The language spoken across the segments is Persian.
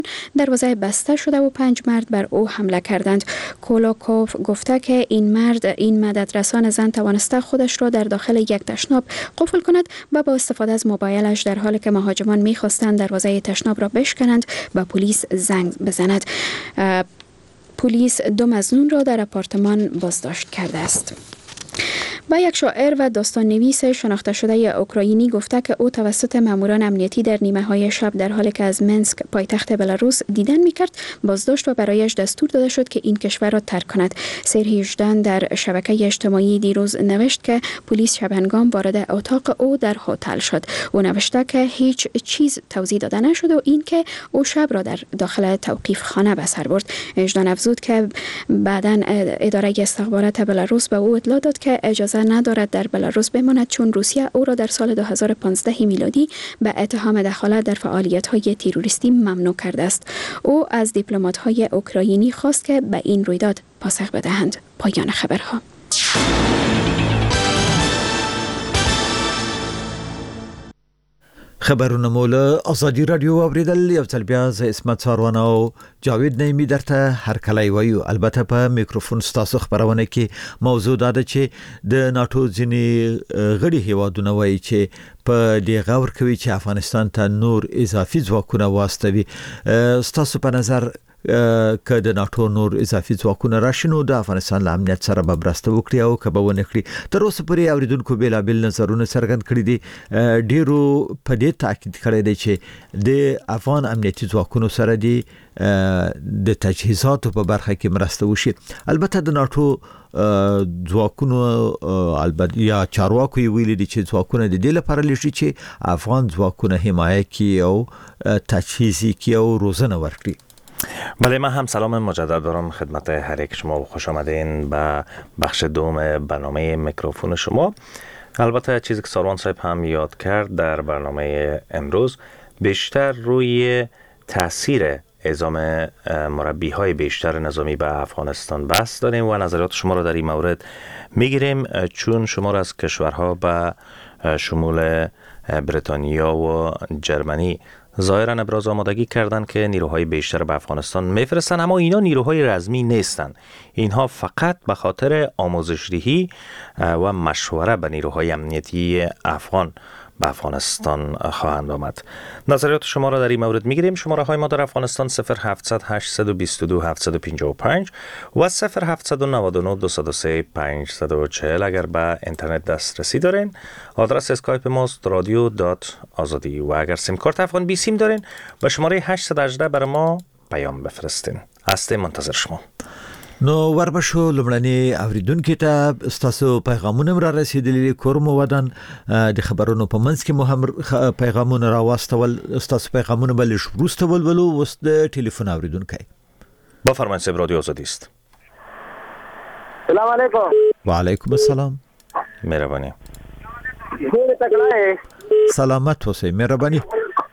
دروازه بسته شده و 5 مرد بر او حمله کردند. کولاکوف گفته که این مددرسان زن توانسته خودش را در داخل یک تشناب قفل کند و با استفاده از موبایلش در حالی که مهاجمان می‌خواستند دروازه تشناب را بشکنند به پلیس زنگ بزند. پلیس 2 مظنون را در آپارتمان بازداشت کرده است. و یک شاعر و داستان نویس شناخته شده اوکراینی گفته که او توسط ماموران امنیتی در نیمه های شب در حالی که از منسک پایتخت بلاروس دیدن میکرد بازداشت و برایش دستور داده شد که این کشور را ترک کند. سرهیجدان در شبکه اجتماعی دیروز نوشت که پلیس شبهنگام وارد اتاق او در هتل شد. او نوشته که هیچ چیز توضیح داده نشد و این که او شب را در داخل توقیف خانه به سر برد. وجدان افزود که بعداً اداره استخبارات بلاروس به او اطلاع داد که اجازه ندارد در بلاروس بماند چون روسیه او را در سال 2015 میلادی به اتهام دخالت در فعالیت‌های تروریستی ممنوع کرده است. او از دیپلمات‌های اوکراینی خواست که به این رویداد پاسخ بدهند. پایان خبرها. خبرونه مولا آزادی رادیو اوریدل یو ځل بیا ز اسمت ساروان او جاوید نعیمی درته هر کله وایو. البته په میکروفون ستاسو خبرونه کې موضوع ده چې د ناتو ځینی غړي هیوادونه وایي چې په دې غور کوي چې افغانستان ته نور اضافي ځواکونه واستوي. ستاسو په نظر که د ناتو نور اضافي ځواکونه راشنو د افغانستان له امنیت سره به مرسته وکړي او که به ونه کړي؟ تر اوسه پورې اوریدونکو بیلابیل نظرونه څرګند کړي دي. ډیرو په دې تاکید کړی دی چې د افغان امنیتي ځواکونو سره د تجهیزاتو په برخه کې مرسته وشي. البته د ناتو ځواکونو البته یا چارواکو ویلي دي چې ځواکونه د دې لپاره لشي چې افغان ځواکونه حمایت کړي او تجهیزی کړي او روزنه ورکړي. بله، من هم سلام مجدد دارم خدمت هر یک شما و خوش آمدین به بخش دوم برنامه میکروفون شما. البته چیزی که ساروان صاحب هم یاد کرد در برنامه امروز بیشتر روی تاثیر اعزام مربی های بیشتر نظامی به افغانستان بحث داریم و نظریات شما را در این مورد میگیریم، چون شما را از کشورها به شمول بریتانیا و جرمنی ظاهرا ابراز آمادگی کردند که نیروهای بیشتر به افغانستان میفرستن، اما اینا نیروهای رزمی نیستن. اینها فقط به خاطر آموزش‌دهی و مشوره به نیروهای امنیتی افغان به افغانستان خواهند آمد. نظریات شما را در این مورد میگیریم. شماره های ما در افغانستان 0700 822 755 و 0799 203 540. اگر به اینترنت دسترسی دارین آدرس اسکایپ ماست radio.azadi و اگر سیم کارت افغان بی سیم دارین به شماره 818 برای ما پیام بفرستین. هستیم منتظر شما. نو وربشو لمړنی اوریدونکو ته ستاسو پیغامونه را رسیدلي کوم ودان د خبرونو په منځ کې مو هم پیغامونه را واستول. ستاسو پیغامونه بل شروع ولولو وس د ټلیفون اوریدونکو بفرمایید. سب رادیو آزادی است. سلام علیکم. و علیکم السلام. مهربانی. سلامت اوسئ. مهربانی.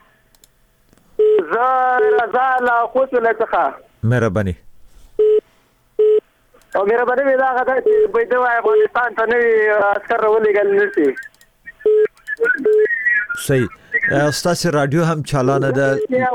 زال خوش لته. مهربانی. او مهرباني وی دا غدا چې په دې افغانستان ته نوی عسكر ولېګل نشي. صحیح. ستاسو رادیو هم چالانه ده.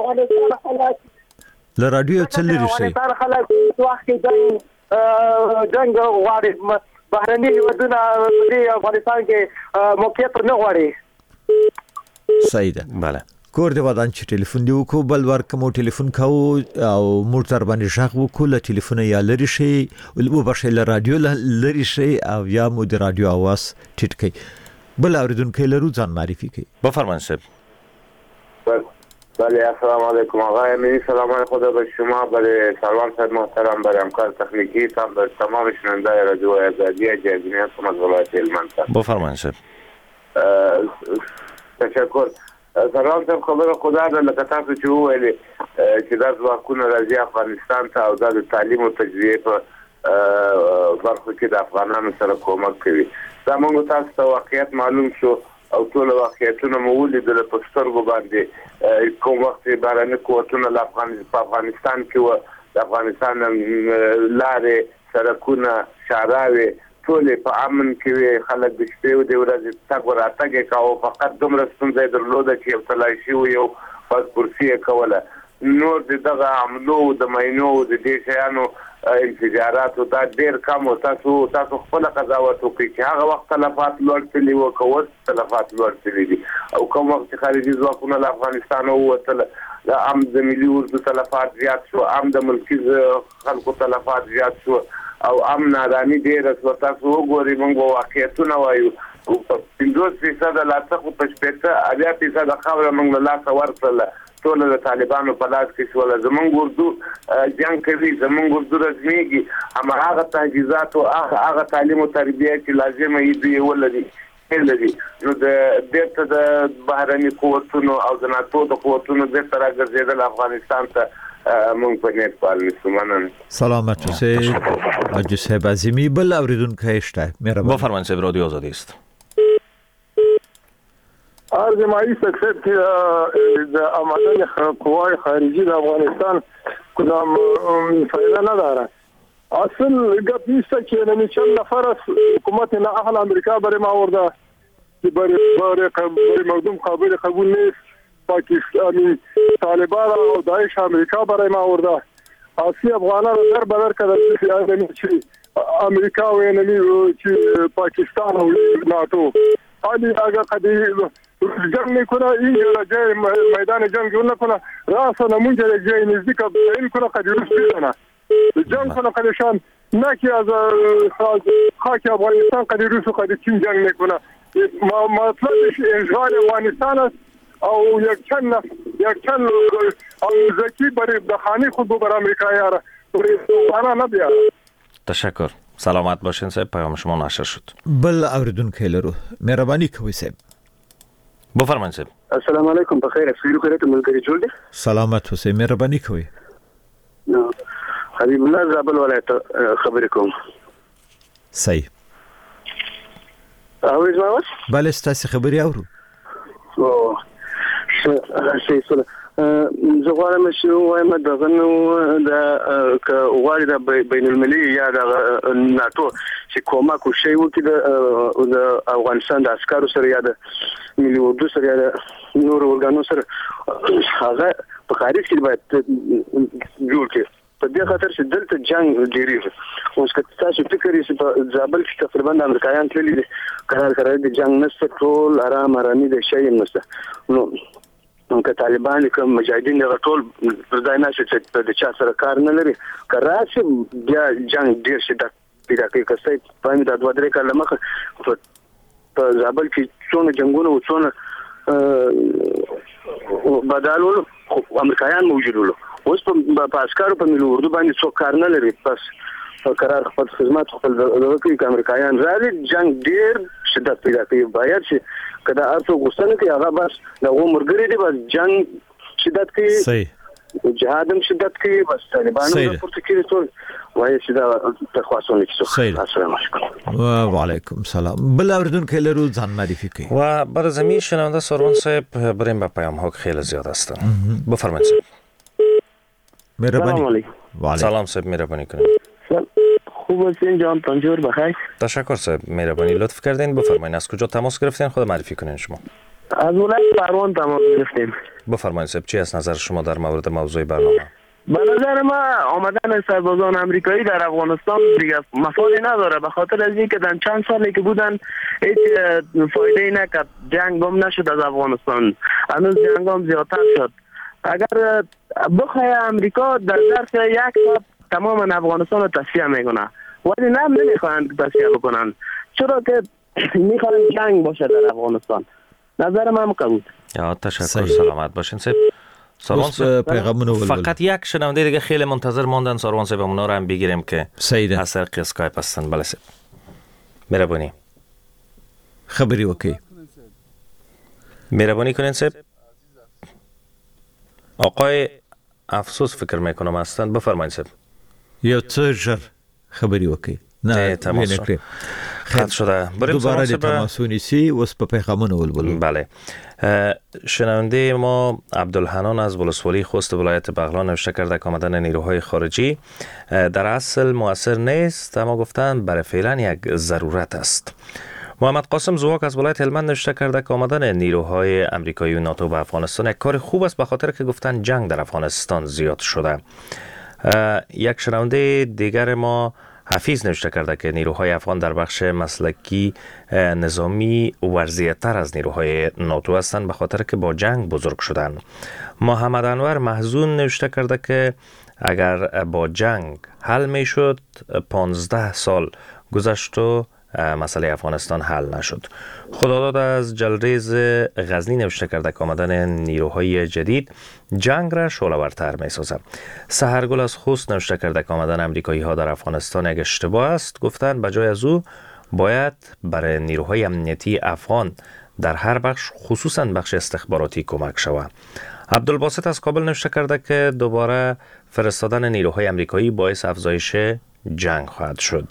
له رادیو څه لري شي؟ افغانستان خلک وخت جنگ غواړي، بهرني هیوادونه په افغانستان کې موقعیت نه غواړي. صحیح ده. بله. کور دی ودان چې ټلیفون دی وکړو بل ورکمو ټلیفون کاو او موټر باندې شغ وکړو له ټلیفون یا لري شي او بشي له رادیو لري شي او یا مو د رادیو आवाज ټیټ کی. بل اوریدونکو لرو ځان معرفي کی. بفرمایید صاحب. بله السلام علیکم آقای امینی. سلام خدا به شما، برای سلام صاحب محترم، برای همکار تکنیکی تام، برای تمام شنوندگان رادیو آزادی جدیدی هستم از ولایت هلمند. بفرمایید صاحب. تشکر. سلام صاحب، خبر خدا ده لکه تاسو چې وویلې چې دا ځواکونه راځي افغانستان ته او د تعلیم او تجزیه په برخو کې د افغانانو سره کومک کوي. دا موږ تاسو ته واقعیت معلوم شو او ټول واقعیتونه مو ولیدل په سترګو باندې. کوم وخت بارانه قوتونه د افغانستان کې و، د افغانستان لارې سړکونه شاراوي ټول په امن کې خلک د شپې او د ورځې تګ وراتګ کاوه. فقط دومره ستونزه درلوده چې یو تلاشي و یو پاسپورتي کوله. نور دغه عملو د ماینو د دې شیانو انفجارات او دا ډیر کم او تاسو خپل قضاوت وکړئ چې هغه وخت تلفات لوړ تللی و کوم تلفات لوړ تللی دي او کوم وخت خارجي ځواکونه له افغانستان ووتل د عام د ملي اردو تلفات زیات شو عام د ملکی خلکو تلفات زیات شو او عام نادانی ډیر او تاسو وګورئ موږ واقعیتونه وایو او 50% لا څه په شپته اړیا پیسه د خبره موږ لا څور ټول د طالبانو په لاس کې شول زمونږ اردو جنگ کوي زمونږ اردو رسميږي اما هغه تجهیزات او هغه تعلیم او تربیه چې لازمه دی ولدي نو د دې د بهرني قوتونو او د ناتو د قوتونو د تر راګرځیدل افغانستان ته مونږ په نیت پالنه سمنن سلامت اوسئ حاجی صاحب عظیمی بل اوریدونکو شته مهرباني بفرمایید صاحب رادیو آزادی است عرض مایی سکسد که در آمدن قوای خارجی در افغانستان کدام فایده نداره اصل گپ نیست که نمی چند نفر از حکومت اهل امریکا برای ما آورده که برای مردم قبول نیست پاکستانی طالبان و داعش امریکا برای ما آورده اصلی افغانان رو در بدر کرده چی امریکا و نمی چی پاکستان و ناتو حالی اگر قدی جنگ میکنه این جای میدان جنگ نکنه راست نمونج جای نزدیک این کنه قدی روز بیزنه جنگ کنه قدیشان نکی از خاک افغانستان قدی روز و قدی چین جنگ میکنه مطلبش انشغال افغانستان است او یک چند زکی برای دخانی خود بر امریکایی را برای افغانا نبیاره. تشکر سلامت باشین صاحب پیام شما نشر شد بل اوریدونکو لرو مهرباني کوئ صاحب بفرمایید صاحب السلام علیکم بخیر اسفیرو کرت ملګری جوړ دي سلامت اوسئ مهرباني کوئ نو حبیب الله زابل ولایت خبرې کوم صحیح اوریز ما واس بل ستاسو خبري اورو او څه زه غواړم چې وایم دغه نو د غواړي د بین المللي یا د ناتو چې کومک وشي وکړي د افغانستان د عسکرو سره یا د ملي اردو سره یا د نور اورګانو سره هغه په خارج کې باید جوړ کړي په دې خاطر چې دلته جنگ ډیریږي اوس که تاسو فکر یې په زابل کې تقریبا د امریکایان تللي دي قرار د جنگ نشته ټول آرامي د شي نشته نو که طالبان کوم مجاهدین ټول پردای نشي چې د چا سره کار نه لري کراچي بیا جنگ ډیر شدت پیدا کوي که څه په دې د دوه درې کال مخه په زابل کې څونه جنگونه او څونه بدلول امریکایان موجود ول اوس په عسکرو په ملي اردو باندې څوک کار نه لري پس قرار خپل خدمات خپل دغه کې امریکایان راځي جنگ ډیر شدت پیدا کوي باید چې کله تاسو غوښتنه کوي هغه بس دغه مرګري دی بس جنگ شدت کوي صحیح جهادم شدت کوي بس طالبانو پورته کوي ټول وایي چې دا تخواصونه کیسه السلام علیکم و علیکم السلام بل اوریدونکو لرو ځان معرفی کوي و بعد از این شنونده ساروان صاحب بریم به پیام ها خیلی زیاد هستن بفرمایید صاحب مهربانی سلام صاحب مهربانی کنید خوب هستین جان پنجور بخیر تشکر صاحب مهربانی لطف کردین بفرمایید از کجا تماس گرفتین خود معرفی کنین شما از ولایت پروان تماس گرفتیم بفرمایید صاحب چی است نظر شما در مورد موضوع برنامه به نظر ما آمدن سربازان آمریکایی در افغانستان دیگه مفادی نداره به خاطر از اینکه در چند سالی که بودن هیچ فایده نکرد جنگ هم نشد از افغانستان هنوز جنگ هم زیادتر شد اگر بخواه امریکا در ظرف یک ساعت تمام افغانستان رو تصفیه میکنه ولی نمیخواهند که تصفیه بکنن چرا که میخواهند جنگ باشه در افغانستان نظر من قبول تشکر سلامت باشین صاحب ساروان صاحب فقط یک شنونده دیگه خیلی منتظر ماندن ساروان صاحب اونا رو هم بگیریم که از طریق اسکایپ هستن بله صاحب مهربانی خبری وکی مهربانی کنین صاحب آقای افسوس فکر میکنم هستن بفرمایید صاحب یا چه خبری وکی نه تماس خط شده بریم دوباره تماسونی سی وس په پیغامونو ولولو بله شنونده ما عبدالحنان از ولسوالی خوست ولایت بغلان نوشته کرده که آمدن نیروهای خارجی در اصل مؤثر نیست اما گفتن برای فعلا یک ضرورت است محمد قاسم زواک از ولایت هلمند نوشته کرده که آمدن نیروهای آمریکایی و ناتو به افغانستان یک کار خوب است، به خاطر که گفتن جنگ در افغانستان زیاد شده. یک شنونده دیگر ما حفیظ نوشته کرده که نیروهای افغان در بخش مسلکی نظامی ورزیدتر از نیروهای ناتو هستند، به خاطر که با جنگ بزرگ شدن. محمد انور محزون نوشته کرده که اگر با جنگ حل می شد 15 سال گذشت و مسئله افغانستان حل نشد. خداداد از جلریز غزنی نوشته کرده که آمدن نیروهای جدید جنگ را شعله‌ورتر می سازد. سحرگل از خوست نوشته کرده که آمدن امریکایی ها در افغانستان یک اشتباه است. گفتن بجای از او باید برای نیروهای امنیتی افغان در هر بخش، خصوصا بخش استخباراتی، کمک شود. عبدالباسط از کابل نوشته کرده که دوباره فرستادن نیروهای امریکایی باعث افزایش جنگ خواهد شد.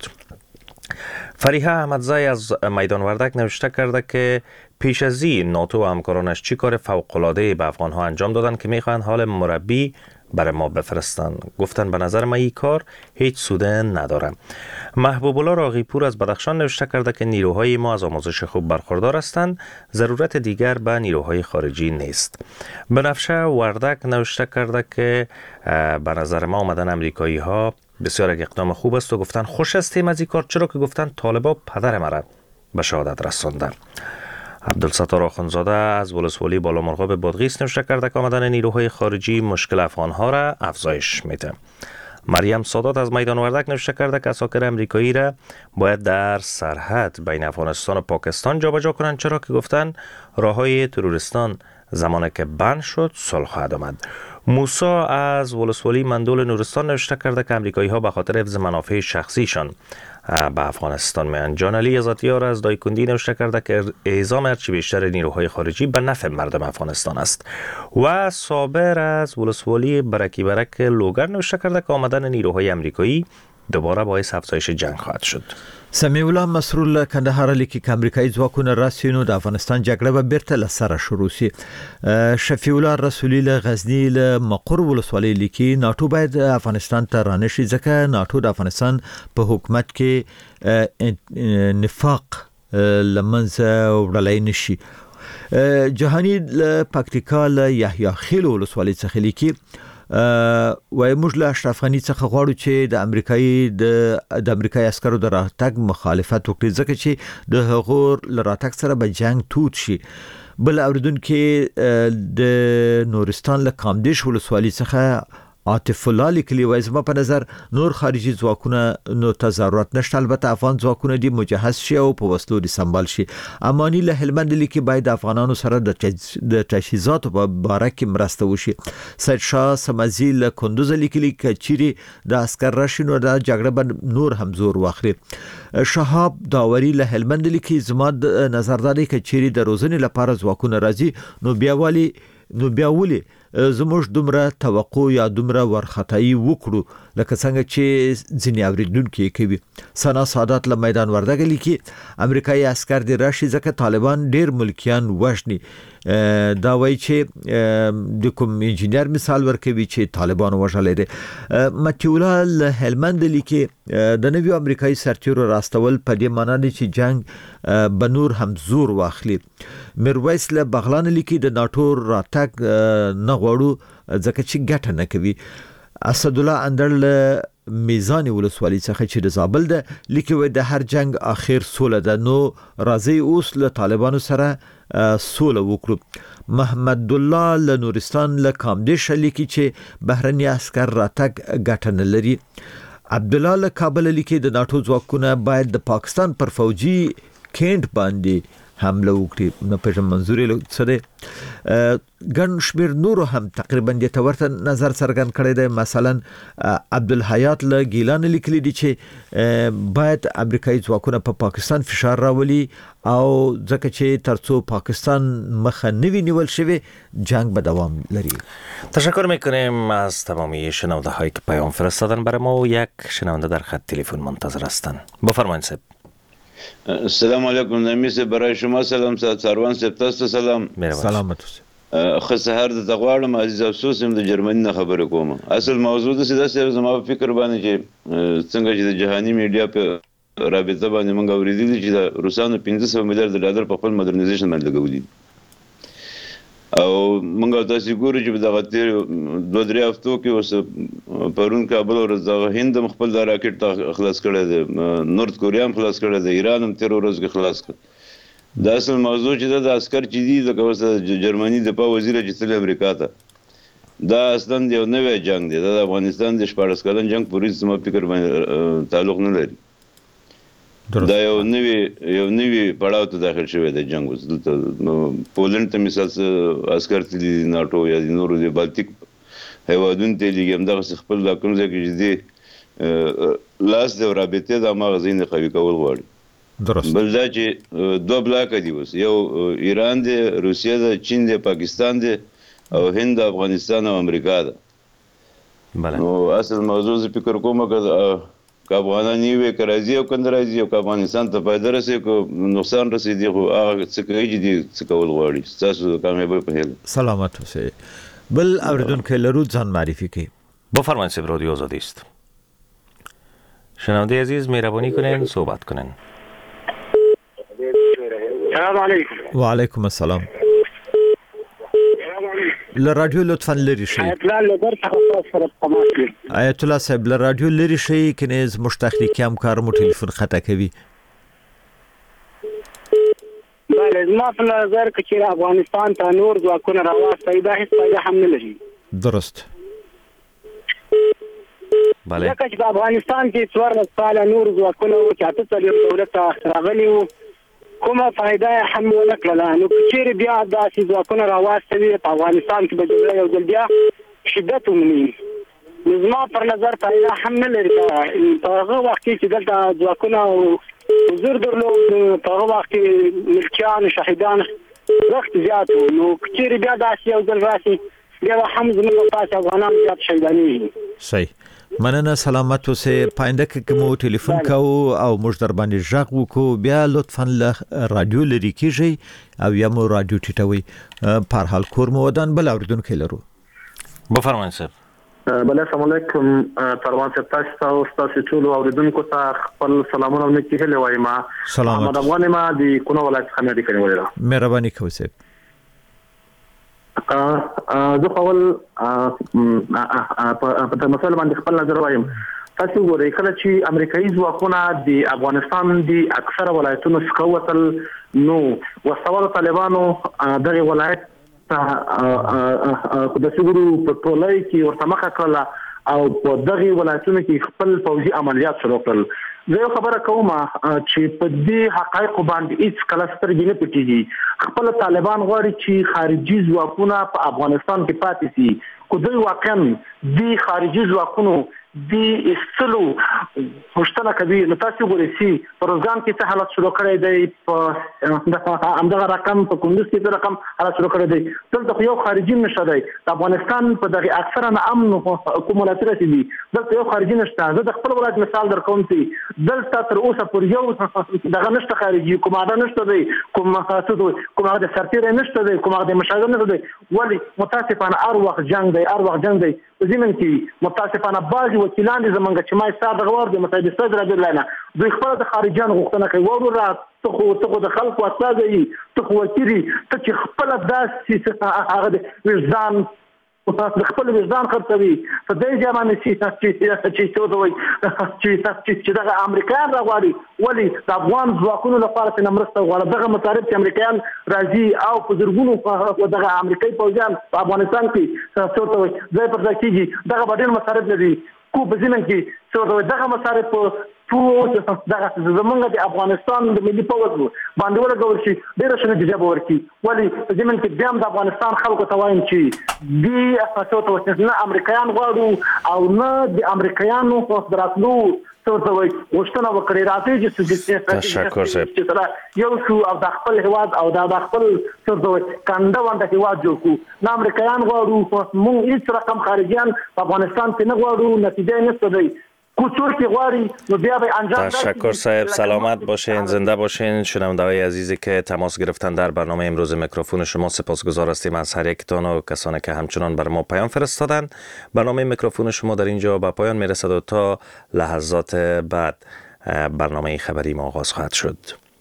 فریحه احمدزای از میدان وردک نوشته کرده که پیش از این ناتو و همکارانش چی کار فوق‌العاده به افغان‌ها انجام دادن که میخوان حال مربی برای ما بفرستن. گفتن به نظر ما این کار هیچ سود نداره. محبوب الله راغیپور از بدخشان نوشته کرده که نیروهای ما از آموزش خوب برخوردار هستند، ضرورت دیگر به نیروهای خارجی نیست. بنفشه وردک نوشته کرده که به نظر ما آمدن امریکایی ها بسیار اقدام خوب است و گفتن خوش هستیم از این کار، چرا که گفتن طالبا پدر مرا به شهادت رساندن. عبدالستار آخوندزاده از ولسوالی بالامرغاب بادغیس نوشته کرده که آمدن نیروهای خارجی مشکل افغانها را افزایش میده. مریم سادات از میدان وردک نوشته کرده که اساکر امریکایی را باید در سرحد بین افغانستان و پاکستان جابجا کنند، چرا که گفتن راههای تروریستان زمانی که بند شد صلح خواهد آمد. موسی از ولسوالی مندول نورستان نوشته کرده که امریکایی ها به خاطر حفظ منافع شخصیشان به افغانستان میان. جان علی عزتیار از دایکندی نوشته کرده که اعزام هرچی بیشتر نیروهای خارجی به نفع مردم افغانستان است. و صابر از ولسوالی برکی برک لوگر نوشته کرده که آمدن نیروهای امریکایی دوباره باعث افزایش جنگ خواهد شد. سمیع الله مسرور کندهار لیکي که امریکایي ځواکونه راسي نو د افغانستان جګړه به بیرته له سره شروع شي. شفیع الله رسولي له غزنی له مقر ولسوالۍ لیکي ناتو باید افغانستان ته رانشي، ځکه ناتو د افغانستان په حکومت کې نفاق لمنځه وړلای نشي. جهانی له پکتیکا له یحیی خیل ولسوالۍ څخه لیکي وای موږ له اشرف غنی څخه غواړو چې د امریکایي عسکرو د راتګ مخالفت وکړي، ځکه چې د هغو له راتګ سره به جنگ تود شي. بل اوریدونکو د نورستان له کامدیش ولسوالۍ څخه عاطف الله لیکلی وای زما په نظر نور خارجي ځواکونه نو ته ضرورت نشته، البته افغان ځواکونه دي مجهز شي او په وسلو دي سمبال شي. امانی له هلمند لیکي باید افغانانو سره د تجهیزاتو په باره کې مرسته وشي. سید شاه سمزی له کندوز لیکلی چې چیرې د عسكر راشي نو د جګړه به نور هم زور واخلي. شهاب داوری له هلمند لیکي زما نظر دا دی چې چیرې د روزنې لپاره ځواکونه راځي نو بیا ولي زموږ دومره توقع یا دومره ورخطایی وکړو لکه څنګه چې ځینې اوریدونکو کوي. سنا سادات له میدان وردګ لیکي امریکایي عسكر دی راشي ځکه طالبان ډیر ملکیان وژني. دا وایي چې د کوم انجینر مثال ورکوي چې طالبان وژلې دي. متیولا له هلمند لیکي د نویو امریکایي سرتیرو راستول په دې معنی دی چې جنگ به نور هم زور واخلي. میرویس له بغلان لیکي د ناتو راتګ نه غواړو ځکه چې ګټه نه کوي. اسد الله اندر له میزان ولسوالی څخه چې د زابل ده لیکي وای د هر جنگ اخر سوله ده، نو راځي اوس له طالبانو سره سوله وکړو. محمد الله له نورستان له کامدیش لیکي چې بهرني عسكر راتګ ګټه نه لري. عبد الله له کابل لیکي د ناتو ځواکونه باید د پاکستان پر فوجي کینټ باندې حمله وکړي. نو په منځوري سره ګڼ شمیر نور هم تقریبا د تورته نظر څرګند کړی دی. مثلا عبدالحیات له ګیلان لیکلی دی چې باید امریکایي ځواکونه په پاکستان فشار راولي او ځکه چې ترڅو پاکستان مخه نوی نیول شوی جنگ به دوام لري. تشکر میکنیم از تمامی شنونده هایی که پیام فرستادن برای ما و یک شنونده در خط تلفن منتظر هستند. بفرمایید صاحب. السلام علیکم نمیسه برای شما سلام سروان صاحب تاسو سلام سلامت اوسه. خو سهار د تغواړم عزیز افسوس هم د جرمني نه خبرې کوم. اصل موضوع د سیده زما په فکر باندې چې څنګه چې د جهاني میډیا په رابطه باندې موږ اوریدلی چې د روسانو 500 میلیارډ ډالر په خپل مدرنایزیشن باندې لګولي او موږ تاسو ګورو چې دغه تیر 2-3 هفتو کې اوس پرون کابل ورځ د هند خپل د راکټ خلاص کړی دی نورث کوریا هم خلاص کړی دی ایران هم تیر ورځ کې خلاص کړ دا اصل موضوع چې د عسكر چې دي د جرمني د په وزیر چې تل امریکا ته دا اصلا یو نوې جنگ دی د افغانستان د 14 کلن جنگ پوری زما فکر باندې تعلق نه لري دا یو نوې پړاو ته داخل شوی دی جنگ اوس دلته پولند ته مثال عسكر تلي ناتو یا د نورو د بالټیک هیوادونو ته لګم دغه خپل د کوم ځای کې دي لاس د رابطې د مغزین قوي کول غواړي درست بل دا چې دوه بلاک دي اوس یو ایران دی روسیه ده چین دی پاکستان دی او هند افغانستان او امریکا ده بله نو اصل موضوع زه فکر کوم که افغانان نیوي که راځي او کنده راځي او که افغانستان ته فایده رسي که نقصان رسي خو هغه څه کوي چې دي څه کول غواړي تاسو کامیابی په هیله سلامت اوسئ بل اوریدونکو لرو ځان معرفی کړئ بفرمایید صاحب رادیو آزادی است شنونده عزیز مهربانی کنین صحبت کنین سلام علیکم وعلیکم السلام لرادیو لطفا لری شي آیت الله صاحب لرادیو لری شي کنه از مشتخلی کم کار مو تلفن خطا کوي بله ما په نظر کې چې افغانستان ته نور ځواکونه راوستي دا هیڅ فایده هم نه لري درست بله ځکه چې په افغانستان کې 14 کال نور ځواکونه او چې اته څلور دولت راغلي وو کومه فایده هم ونه کړله نو چیرې بیا داسې ځواکونه راوستي په افغانستان کې به جګړه یو ځل بیا شدت ومني نو زما پر نظر فایده هم نه لري په هغه وخت کې چې دلته ځواکونه حضور درلود په هغه وخت کې ملکیان شهیدان وخت زیات و نو چیرې بیا داسې یو ځل راشي بیا هم زموږ تاسو افغانان زیات شهیداني صحیح مننه سلامت اوسئ پاینده کې کوم ټلیفون کوو او موږ در باندې ژغ وکړو بیا لطفا له رادیو لري کیږي او یا مو رادیو ټیټوي په حال کور مو ودان بل اوریدونکو لرو بفرمایید صاحب بله السلام علیکم پروان صاحب تاسو ټول اوریدونکو ته خپل سلامونه ورکړي هله وایم سلام محمد افغان ما د کونو ولایت څخه دی کړی وره مهرباني کوئ صاحب زه خپل په مسله باندې خپل نظر وایم تاسو ګورئ کله چې امریکایي ځواکونه د افغانستان د اکثره ولایتونو څخه وتل نو وسوال طالبانو دغه ولایت د سګورو په ټولای کې ورته مخه کړه او په دغه ولایتونو کې خپل فوجي عملیات شروع کړل زه خبره کوم چې په دې حقایق باندې هیڅ کله سترګې نه پټيږي خپل طالبان غواړي چې خارجي ځواکونه په افغانستان کې پاتې شي خو دوی واقعا دي خارجي ځواکونو دی استلو پښتنه کوي نو تاسو ګورئ چې پروګرام کې څه حالت شروع کړی دی په همدغه رقم په کندوز کې رقم حالت شروع کړی دی دلته یو خارجي نشته دی افغانستان په دغه اکثره امن کومولات رسېدي دلته یو خارجي نشته زه د خپل ولایت مثال درکوم چې دلته تر اوسه پر یو دغه نشته خارجي کوماده نشته دی کومه د سرتیری نشته دی کومه د مشاهده نشته دی ولی متاسفانه هر وخت جنگ دی زمين کې متاسفانه بعض وکیلان دي زمونږ چې ما حساب غوړ دي متحد صدر عبد الله نه دوی خپل د خارجيان غوښتنه کوي ورور ته خو د خلکو استازي ته خو وکیري ته چې خپل داسې هغه وجدان د خپل وجدان خرڅوي په دې ځمانه چې دغه امریکایان راغواړي ولی د افغان ځواکونو لپاره چې مرسته غواړي دغه مطالب چې امریکایان راځي او په زرګونو دغه امریکایي پوځیان په افغانستان کې څه ځای پر ځای کېږي دغه بدیل مصارف لري کو په ځینې کې څه دغه مصارف دغه زمونږ د افغانستان د ملي پوځ باندې ولګول شي ډېر شنه جواب ورکړي ولی زمين کې بیا د افغانستان خلکو ته وایم چې دی اساسو ته نه امریکایان غواړو او نه د امریکایانو خبراتلو غوښتنه وکړي راځي چې تشکر صاحب یو شو او د خپل هواد او د خپل کنده باندې هواد جوړ کو نه امریکایان غواړو موږ هیڅ رقم خارجيان په افغانستان کې نه غواړو نتیجه نشته دی تشکر صاحب سلامت باشین زنده باشین شنونده‌های عزیزی که تماس گرفتن در برنامه امروز میکروفون شما سپاسگزار هستیم از هر یکتان و کسانی که همچنان بر ما پیام فرستادن برنامه میکروفون شما در اینجا به پایان میرسد و تا لحظات بعد برنامه خبری ما آغاز خواهد شد.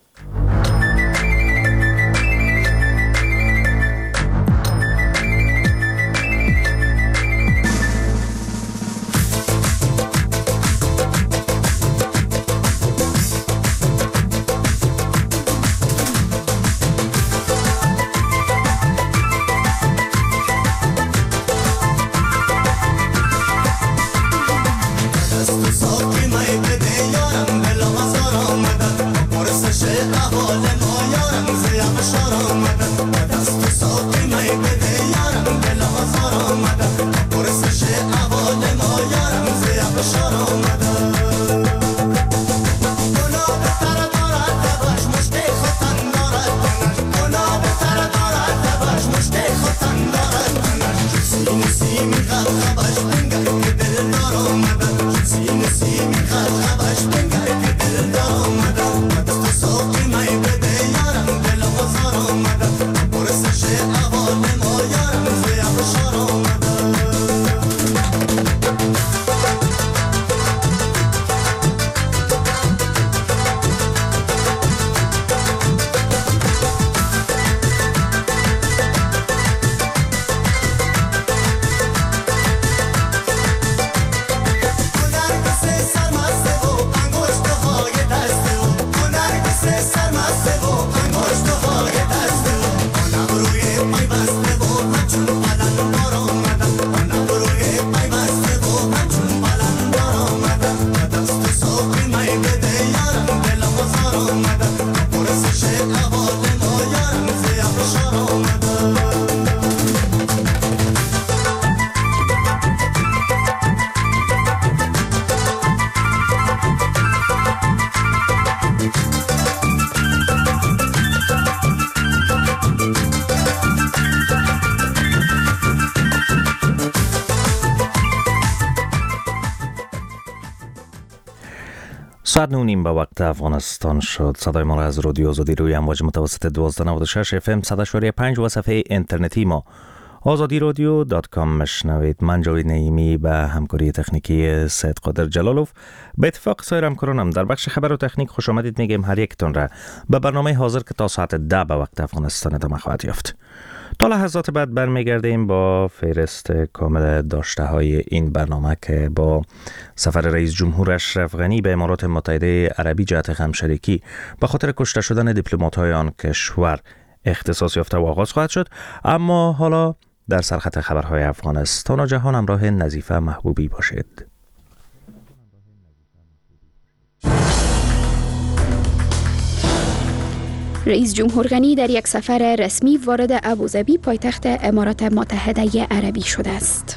ساعت 9:30 به وقت افغانستان شد. صدای ما را از رادیو آزادی روی امواج متوسط 1296 FM 100.5 و صفحه اینترنتی ما azadirodio.com مشنوید. من جاوید نعیمی به همکاری تکنیکی سید قادر جلالوف به اتفاق سایر همکارانم در بخش خبر و تکنیک خوش آمدید میگیم هر یکتون را به برنامه حاضر که تا ساعت 10 به وقت افغانستان ادامه خواهد یافت. تا لحظات بعد برمیگردیم با فهرست کامل داشته های این برنامه که با سفر رئیس جمهور اشرف غنی به امارات متحده عربی جهت همشریکی به خاطر کشته شدن دیپلمات‌های آن کشور اختصاص یافته و آغاز خواهد شد. اما حالا در سرخط خبرهای افغانستان و جهان همراه نظیفه محبوبی باشید. رئیس جمهور غنی در یک سفر رسمی وارد ابوظبی پایتخت امارات متحده عربی شده است.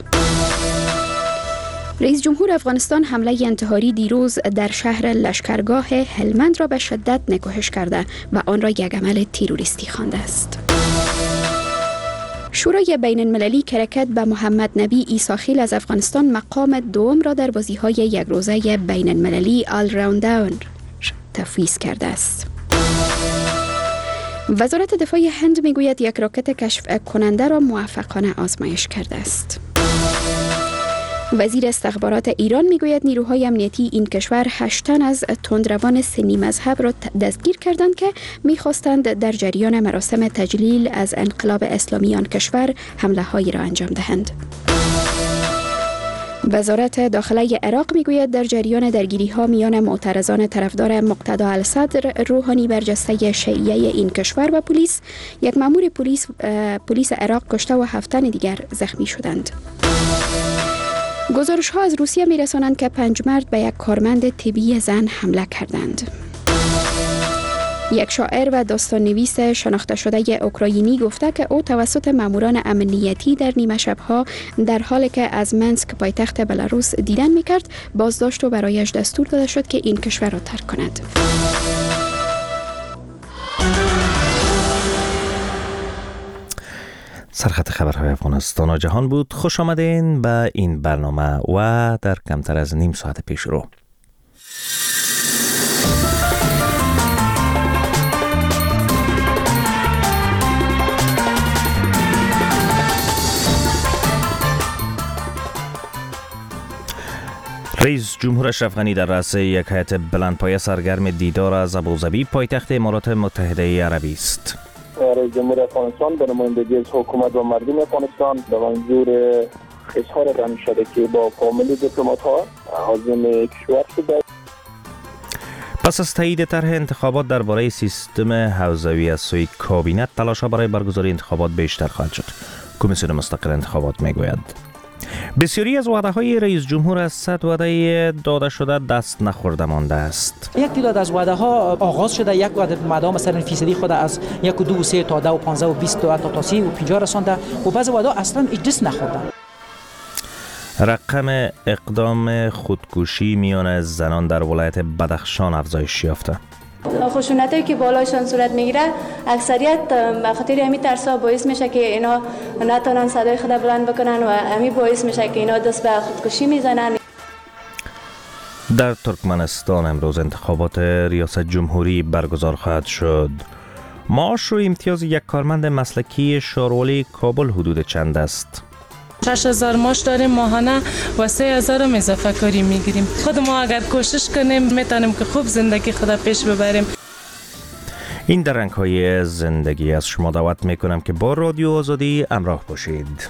رئیس جمهور افغانستان حمله انتحاری دیروز در شهر لشکرگاه هلمند را به شدت نکوهش کرده و آن را یک عمل تروریستی خوانده است. شورای بین المللی کرکت به محمد نبی عیساخیل از افغانستان مقام دوم را در بازی‌های یک روزه بین المللی آل راوندر تفویض کرده است. وزارت دفاع هند میگوید یک راکت کشف کننده را موفقانه آزمایش کرده است. وزیر استخبارات ایران میگوید نیروهای امنیتی این کشور 8 تن از تندروان سنی مذهب را دستگیر کردند که میخواستند در جریان مراسم تجلیل از انقلاب اسلامی آن کشور حمله هایی را انجام دهند. وزارت داخله عراق میگوید در جریان درگیری ها میان معترضان طرفدار مقتدی الصدر روحانی برجسته شیعه این کشور و پلیس، یک مأمور پلیس عراق کشته و 7 تن دیگر زخمی شدند. گزارش ها از روسیه می رسانند که 5 مرد به یک کارمند طبی زن حمله کردند. یک شاعر و داستان نویس شناخته شده اوکراینی گفته که او توسط ماموران امنیتی در نیمه شبها در حالی که از منسک پایتخت بلاروس دیدن می کرد بازداشت و برایش دستور داده شد که این کشور را ترک کند. سرخط خبرهای افغانستان و جهان بود. خوش آمدین به این برنامه و در کمتر از نیم ساعت پیش رو رئیس جمهور اشرف غنی در رأس یک هیئت بلندپایه سرگرم دیدار از ابوظبی پایتخت امارات متحده عربی است. رئیس جمهور افغانستان به نمایندگی از حکومت و مردم افغانستان به منظور اظهار غم‌شدگی با فامیل دیپلمات‌ها عازم کشور شده. پس از تایید طرح انتخابات درباره سیستم حوزوی از سوی کابینت، تلاش‌ها برای برگزاری انتخابات بیشتر خواهد شد. کمیسیون مستقل انتخابات میگوید بسیاری از وعده‌های رئیس جمهور از 100 وعده داده شده دست نخورده مانده است. یک تعداد از وعده‌ها آغاز شده، یک وعده مثلا فیصدی خود از 1 و 2 و 3 تا 10 و 15 و 20 تا 30 و 50 رسانده و بعضی وعده‌ها اصلا دست نخورده. رقم اقدام خودکشی میان زنان در ولایت بدخشان افزایش یافته. خشونتایی که بالایشان صورت میگیره اکثریت به خاطر همین ترسا باعث میشه که اینا نتونن صدای خود بلند بکنن و همین باعث میشه که اینا دست به خودکشی میزنن. در ترکمنستان امروز انتخابات ریاست جمهوری برگزار خواهد شد. معاش و امتیاز یک کارمند مسلکی شاروالی کابل حدود چند است؟ 6000 معاش داریم ماهانه و 3000 هم اضافه کاری میگیریم. خود ما اگر کوشش کنیم میتونیم که خوب زندگی خود پیش ببریم. این در رنگ‌های زندگی از شما دعوت میکنم که با رادیو آزادی همراه باشید.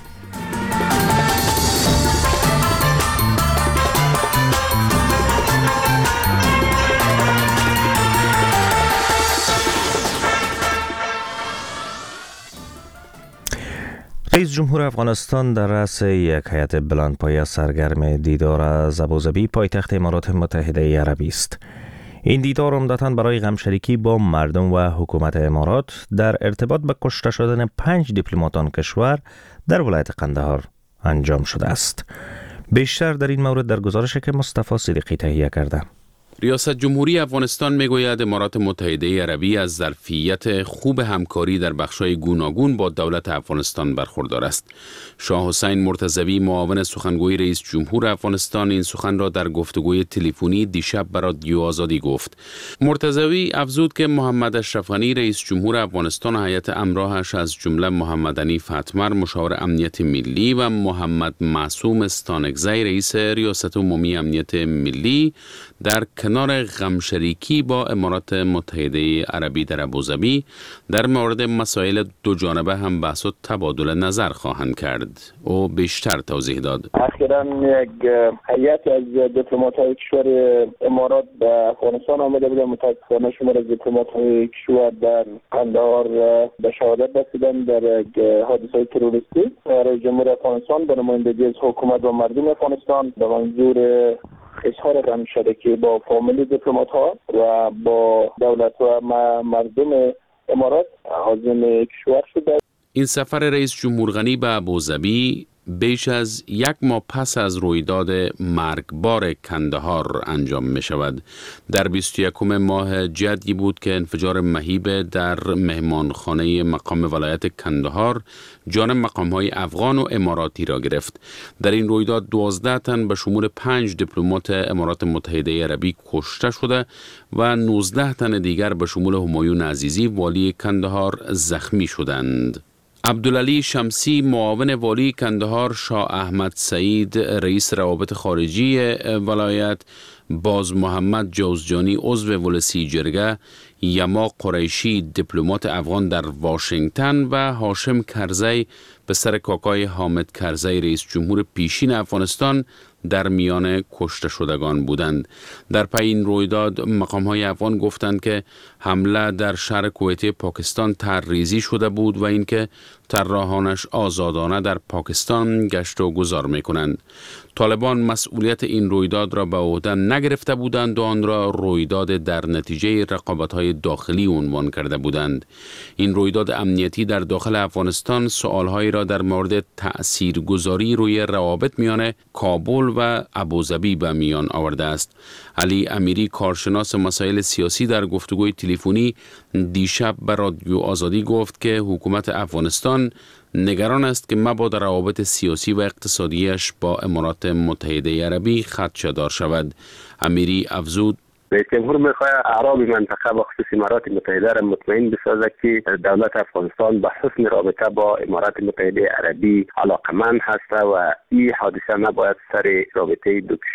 رئیس جمهور افغانستان در رأس یک هیئت بلندپایه سرگرم دیدار از ابوظبی پایتخت امارات متحده عربی است. این دیدار عمدتاً برای غمشریکی با مردم و حکومت امارات در ارتباط به کشته شدن 5 دیپلمات آن کشور در ولایت قندهار انجام شده است. بیشتر در این مورد در گزارشی که مصطفی صدیقی تهیه کرده. ریاست جمهوری افغانستان میگوید امارات متحده عربی از ظرفیت خوب همکاری در بخش‌های گوناگون با دولت افغانستان برخوردار است. شاه حسین مرتضوی معاون سخنگوی رئیس جمهور افغانستان این سخن را در گفتگوی تلفنی دیشب به رادیو آزادی گفت. مرتضوی افزود که محمد اشرف غنی رئیس جمهور افغانستان و هیئت همراهش از جمله محمد حنیف اتمر مشاور امنیت ملی و محمد معصوم استانکزی رئیس ریاست عمومی امنیت ملی در کنار غمشریکی با امارات متحده عربی در ابوظبی در مورد مسائل دو جانبه هم بحث و تبادل نظر خواهند کرد. او بیشتر توضیح داد. اخیراً یک هیئت از دیپلمات‌های کشور امارات به افغانستان آمده بود. متاسفانه شمار از دیپلمات‌های کشور در قندهار به شهادت رسیدند در یک حادثه تروریستی. رئیس جمهور افغانستان به نمایندگی از حکومت و مردم افغانستان به منظور اظهار غم‌شدگی با فامیل دیپلمات‌ها و با دولت و مردم امارات عازم کشور شده. این سفر رئیس جمهور غنی به ابوظبی بیش از 1 ماه پس از رویداد مرگبار کندهار انجام می شود. در 21 ماه جدی بود که انفجار مهیب در مهمانخانه مقام ولایت کندهار جان مقام‌های افغان و اماراتی را گرفت. در این رویداد 12 تن به شمول 5 دیپلمات امارات متحده عربی کشته شده و 19 تن دیگر به شمول همایون عزیزی والی کندهار زخمی شدند. عبدالعلی شمسی معاون والی کندهار، شاه احمد سعید رئیس روابط خارجی ولایت، باز محمد جوزجانی عضو ولسی جرگه، یما قریشی دیپلمات افغان در واشنگتن و هاشم کرزی پسر کاکای حامد کرزی رئیس جمهور پیشین افغانستان در میان کشته شدگان بودند. در پی این رویداد مقام‌های افغان گفتند که حمله در شهر کویته پاکستان طرح‌ریزی شده بود و اینکه طراحانش آزادانه در پاکستان گشت و گذار می‌کنند. طالبان مسئولیت این رویداد را به عهده نگرفته بودند و آن را رویداد در نتیجه رقابت‌های داخلی عنوان کرده بودند. این رویداد امنیتی در داخل افغانستان سوال‌هایی را در مورد تأثیرگذاری روی روابط میان کابل و ابوظبی به میان آورده است. علی امیری کارشناس مسائل سیاسی در گفتگوی تلفنی دیشب به رادیو آزادی گفت که حکومت افغانستان نگران است که مبادا روابط سیاسی و اقتصادیش با امارات متحده عربی خدشه‌دار شود. امیری افزود رئیس جمهور میخواد اعراب منطقه با خصوص امارات متحده را مطمئن بسازد که دولت افغانستان به حسن رابطه با امارات متحده عربی علاقمند هست و این حادثه نباید سر رابطه دو کشور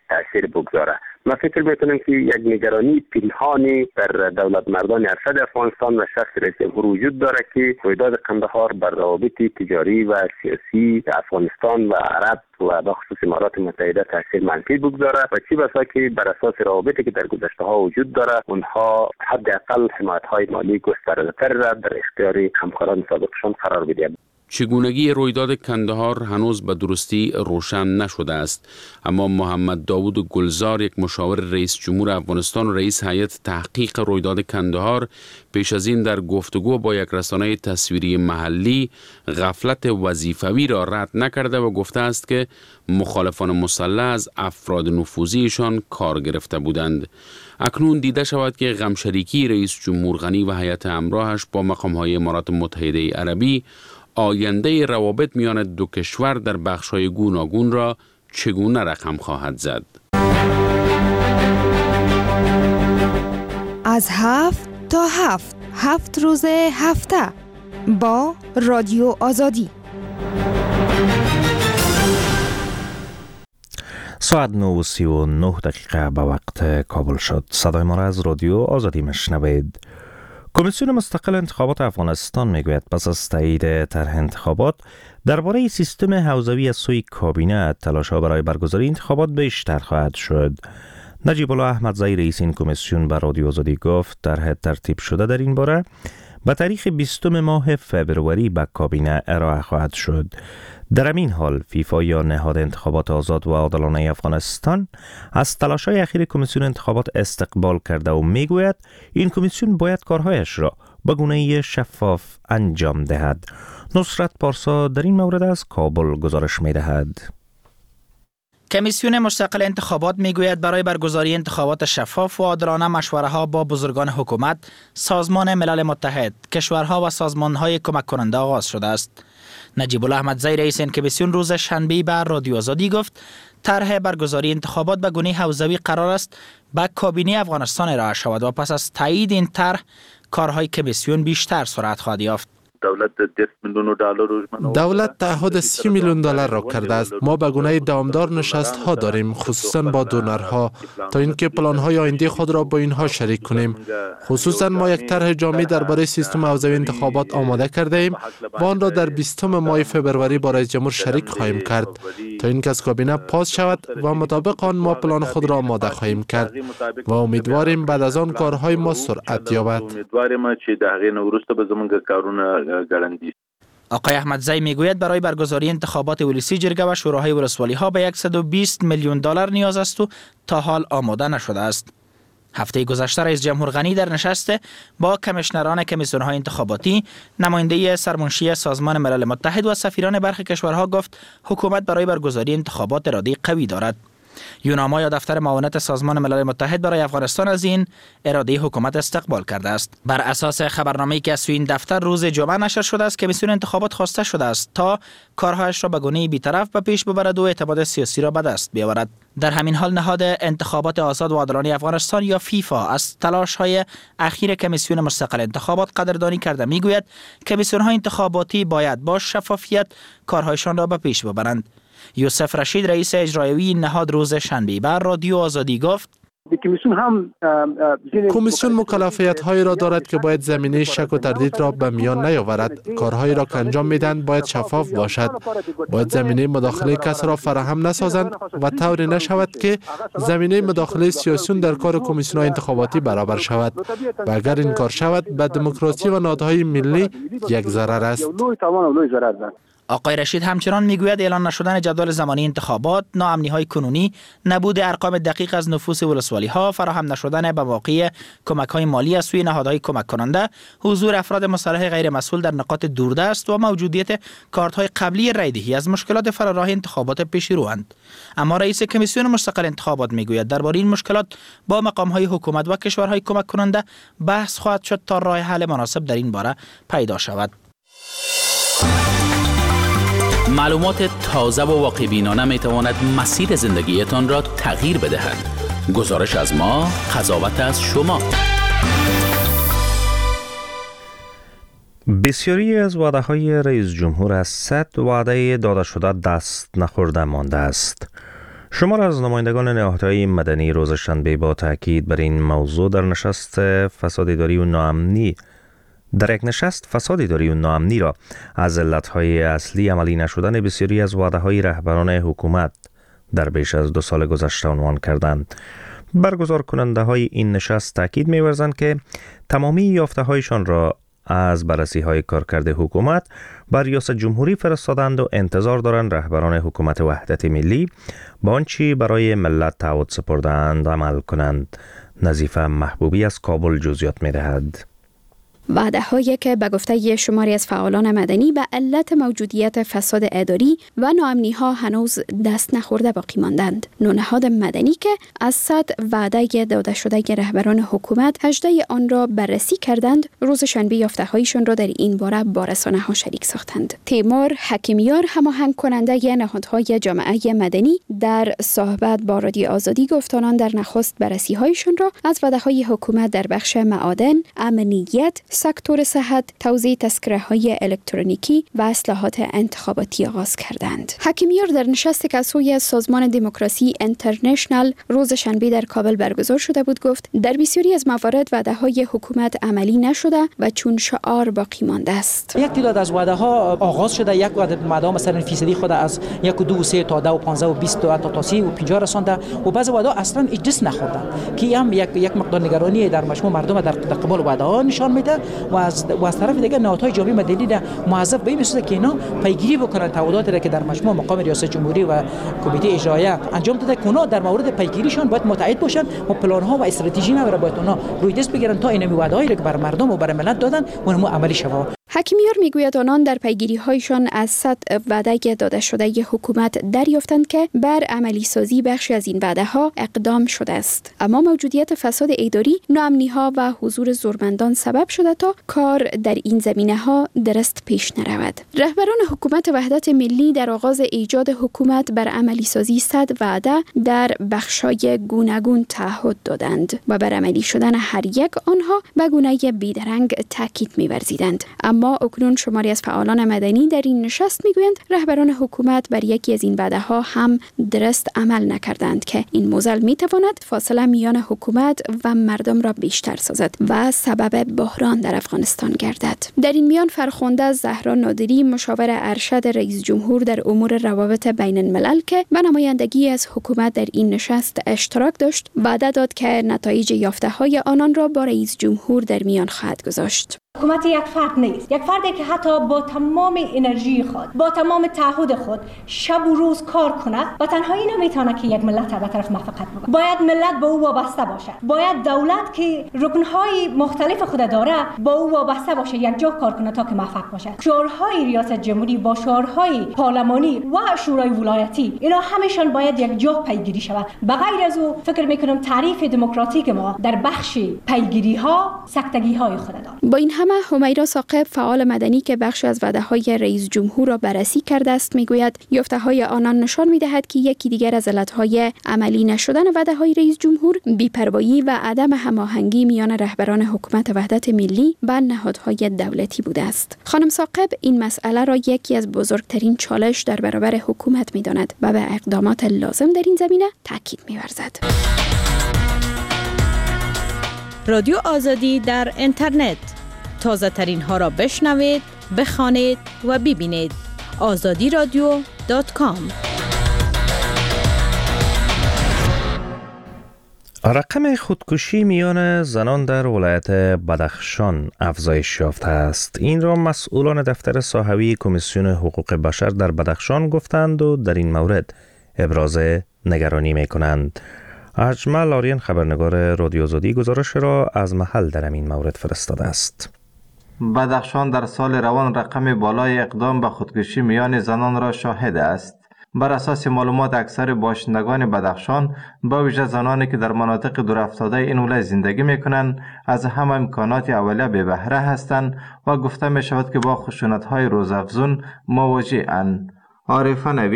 تاثیر بگذاره. من فکر میکنم که یک نگرانی پنهانی در دولت مردان ارشد افغانستان و شخص رئیس جمهور وجود داره که رویداد قندهار بر روابط تجاری و سیاسی افغانستان و عرب و به خصوص امارات متحده تاثیر منفی بگذاره و چی بسا که بر اساس روابطی که در گذشته ها وجود داره اونها حداقل حمایت های مالی گسترده‌تر را در اختیار همکاران سابقشان قرار بده. چگونگی رویداد کندهار هنوز به درستی روشن نشده است، اما محمد داوود گلزار، یک مشاور رئیس جمهور افغانستان و رئیس هیئت تحقیق رویداد کندهار، پیش از این در گفتگو با یک رسانه تصویری محلی غفلت وظیفوی را رد نکرده و گفته است که مخالفان مسلح از افراد نفوذیشان کار گرفته بودند. اکنون دیده شود که غمشریکی رئیس جمهور غنی و هیئت همراهش با مقام‌های امارات متحده عربی آینده روابط میان دو کشور در بخش‌های گوناگون را چگونه رقم خواهد زد؟ از 7 تا 7 روز هفته با رادیو آزادی. ساعت 9:39 به وقت کابل شد. صدای ما را از رادیو آزادی میشنوید. کمیسیون مستقل انتخابات افغانستان میگوید پس از تایید طرح انتخابات درباره سیستم حوزوی از سوی کابینه تلاش‌ها برای برگزاری انتخابات بیشتر خواهد شد. نجیب الله احمدزی رئیس این کمیسیون به رادیو آزادی گفت طرح ترتیب شده در این باره به تاریخ 20 ماه فبروری به کابینه ارائه خواهد شد. در همین حال فیفا یا نهاد انتخابات آزاد و عادلانه افغانستان از تلاش‌های اخیر کمیسیون انتخابات استقبال کرده و میگوید این کمیسیون باید کارهایش را به گونه شفاف انجام دهد. نصرت پارسا در این مورد از کابل گزارش می‌دهد. کمیسیون مستقل انتخابات میگوید برای برگزاری انتخابات شفاف و عادلانه مشوره‌ها با بزرگان حکومت، سازمان ملل متحد، کشورها و سازمان‌های کمک کننده آغاز شده است. نجیب الله احمدزی رئیس این کمیسیون روز شنبه بر رادیو آزادی گفت طرح برگزاری انتخابات به گونه حوزوی قرار است به کابینه افغانستان ارائه شود و پس از تایید این طرح کارهای کمیسیون بیشتر سرعت خواهد یافت. دولت تعهد 30 میلیون دلار را کرده است. ما به گونه دامدار نشست ها داریم، خصوصا با دونرها، تا اینکه پلان های آینده خود را با اینها شریک کنیم. خصوصا ما یک طرح جامع درباره سیستم حوزوی انتخابات آماده کرده ایم و آن را در 20 ماه فبروری با رئیس جمهور شریک خواهیم کرد تا اینکه از کابینه پاس شود و مطابق آن ما پلان خود را آماده خواهیم کرد و امیدواریم بعد از آن کارهای ما سرعت یابد. آقای احمدزی میگوید برای برگزاری انتخابات ولسی جرگه و شوراهای ولسوالی ها به 120 میلیون دلار نیاز است و تا حال آماده نشده است. هفته گذشته رئیس جمهور غنی در نشست با کمیشنران کمیسیون های انتخاباتی، نماینده سرمنشی سازمان ملل متحد و سفیران برخی کشورها گفت حکومت برای برگزاری انتخابات اراده قوی دارد. یوناما یا دفتر معاونت سازمان ملل متحد برای افغانستان از این اراده حکومت استقبال کرده است. بر اساس خبرنامه‌ای که از سوی این دفتر روز جمعه نشر شده است، کمیسیون انتخابات خواسته شده است تا کارهایش را به گونه‌ای بی‌طرف به پیش ببرد و اعتماد سیاسی را به دست بیاورد. در همین حال نهاد انتخابات آزاد و عادلانه افغانستان یا فیفا از تلاش‌های اخیر کمیسیون مستقل انتخابات قدردانی کرده میگوید کمیسیون‌های انتخاباتی باید با شفافیت کارهایشان را به پیش ببرند. یوسف رشید رئیس اجرایی نهاد روز شنبه بر رادیو آزادی گفت کمیسیون مکلفیت‌هایی را دارد که باید زمینه شک و تردید را به میان نیاورد. کارهایی را که انجام میدهند باید شفاف باشد. باید زمینه مداخله کس را فراهم نسازند و طوری نشود که زمینه مداخله سیاسیون در کار کمیسیون‌های انتخاباتی برابر شود. و اگر این کار شود به دموکراسی و نهادهای ملی یک ضرر است. آقای رشید همچنان میگوید اعلان نشدن جدول زمانی انتخابات، ناامنی‌های کنونی، نبود ارقام دقیق از نفوس ولسوالی‌ها، فراهم نشدن به موقع کمک‌های مالی از سوی نهادهای کمک کننده، حضور افراد مسلح غیر مسئول در نقاط دوردست و موجودیت کارت‌های قبلی رایدهی از مشکلات فراراه انتخابات پیش روند. اما رئیس کمیسیون مستقل انتخابات میگوید درباره این مشکلات با مقام‌های حکومت و کشورهای کمک کننده بحث خواهد شد تا راه حل مناسب در این باره پیدا شود. معلومات تازه و واقع‌بینانه می‌تواند مسیر زندگیتان را تغییر بدهد. گزارش از ما، قضاوت از شما. بسیاری از وعده‌های رئیس جمهور از 100 وعده داده شده دست نخورده مانده است. شمار از نمایندگان نهادهای مدنی روز شنبه با تاکید بر این موضوع در نشست فساد اداری و ناامنی را از علتهای اصلی عملی نشدن بسیاری از وعده‌های رهبران حکومت در بیش از 2 سال گذشته عنوان کردند. برگزار کننده های این نشست تاکید می‌ورزند که تمامی یافته‌هایشان را از بررسی‌های کارکرد حکومت بر ریاست جمهوری فرستادند و انتظار دارند رهبران حکومت وحدت ملی با آنچه برای ملت تعهد سپرده‌اند عمل کنند. نظیفه محبوبی از کابل جزئیات می‌دهد. وعده‌هایی که به گفته شماری از فعالان مدنی به علت موجودیت فساد اداری و ناامنی‌ها هنوز دست نخورده باقی ماندند. نهاد مدنی که از 100 وعده داده شده رهبران حکومت 18 آن را بررسی کردند، روز شنبه یافته‌هایشان را در این باره با رسانه‌ها شریک ساختند. تیمور حکیمیار، هماهنگ کننده نهادهای جامعه مدنی، در صحبت با رادیو آزادی گفت آنان در نخست بررسی‌هایشان را از وعده‌های حکومت در بخش معادن، امنیت، سکتور صحت، توزیع تذکره‌های الکترونیکی و اصلاحات انتخاباتی آغاز کردند. حکیمیار در نشستی که از سوی سازمان دموکراسی اینترنشنال روز شنبه در کابل برگزار شده بود گفت در بسیاری از موارد وعده‌های حکومت عملی نشده و چون شعار باقی مانده است. یک تعداد از وعده‌ها آغاز شده، یک وعده مدام مثلا فیصدی خود از 1 و 2 و 3 تا 10 و 15 و 20 تا 30 و 50 رسانده و بعضی وعده اصلا اجازه نخوردن که هم یک مقدار نگرانی در مجموع مردم در قبال وعده‌ها نشان میده و از طرف دیگر نهادهای جامعه مدنی را موظف به این می‌سازه که اینا پیگیری بکنن تعهداتی را که در مجموع مقام ریاست جمهوری و کمیته اجرایی انجام داده که اونا در مورد پیگیریشان باید متعهد باشن و پلن‌ها و استراتژی را باید اونا روی دست بگیرن تا این وعده‌هایی را که بر مردم و بر ملت دادن اونم عملی شود. حکیمیار میگوید آنان در پیگیری‌هایشان از 100 وعده داده شده حکومت دریافتند که بر عملی سازی بخشی از این وعده‌ها اقدام شده است، اما موجودیت فساد اداری، ناامنی‌ها و حضور زورمندان سبب شده تا کار در این زمینه‌ها درست پیش نرود. رهبران حکومت وحدت ملی در آغاز ایجاد حکومت بر عملی سازی 100 وعده در بخش‌های گوناگون تعهد دادند و بر عملی شدن هر یک آنها به گونه بیدرنگ تاکید می‌ورزیدند. اما اکنون شماری از فعالان مدنی در این نشست میگویند رهبران حکومت بر یکی از این وعده‌ها هم درست عمل نکردند که این موزل میتواند فاصله میان حکومت و مردم را بیشتر سازد و سبب بحران در افغانستان گردد. در این میان فرخنده زهرا نادری، مشاور ارشد رئیس جمهور در امور روابط بین الملل که به نمایندگی از حکومت در این نشست اشتراک داشت، وعده داد که نتایج یافته‌های آنان را با رئیس جمهور در میان خواهد گذاشت. حکومت یک فرد نیست، یک فردی که حتی با تمام انرژی خود، با تمام تعهد خود شب و روز کار کنه و تنهایی نمیتونه که یک ملت به طرف موفقیت ببره. باید ملت به او وابسته باشه، باید دولت که رکنهای مختلف خود داره با او وابسته باشه، یک جا کار کنه تا که موفق باشه. شورای ریاست جمهوری با شورای پارلمانی و شورای ولایتی اینا همشون باید یک جا پیگیری شود. به غیر از او فکر میکنم تعریف دموکراتیک ما در بخش پیگیری ها سکتگی های خود داره. با این همه همیرا ثاقب، فعال مدنی که بخش از وعده‌های رئیس جمهور را بررسی کرده است، میگوید یافته‌های آنان نشان می‌دهد که یکی دیگر از علت‌های عملی نشدن وعده‌های رئیس جمهور بی‌پروایی و عدم هماهنگی میان رهبران حکومت وحدت ملی و نهادهای دولتی بوده است. خانم ثاقب این مسئله را یکی از بزرگترین چالش در برابر حکومت می‌داند و به اقدامات لازم در این زمینه تاکید می‌ورزد. رادیو آزادی در اینترنت، تازه ترین ها را بشنوید، بخوانید و ببینید. azadiradio.com. رقم خودکشی میان زنان در ولایت بدخشان افزایش یافته است. این را مسئولان دفتر ساحوی کمیسیون حقوق بشر در بدخشان گفتند و در این مورد ابراز نگرانی می کنند. اجمل آریان خبرنگار رادیو آزادی گزارش را از محل در این مورد فرستاده است. بدخشان در سال روان رقم بالای اقدام به خودکشی میان زنان را شاهد است. بر اساس معلومات اکثر باشندگان بدخشان، با ویژه زنانی که در مناطق دورافتاده این ولایت زندگی میکنند، از همه امکانات اولیه بی بهره هستند و گفته می شود که با خشونت‌های روزافزون مواجه اند. عارفه نوید،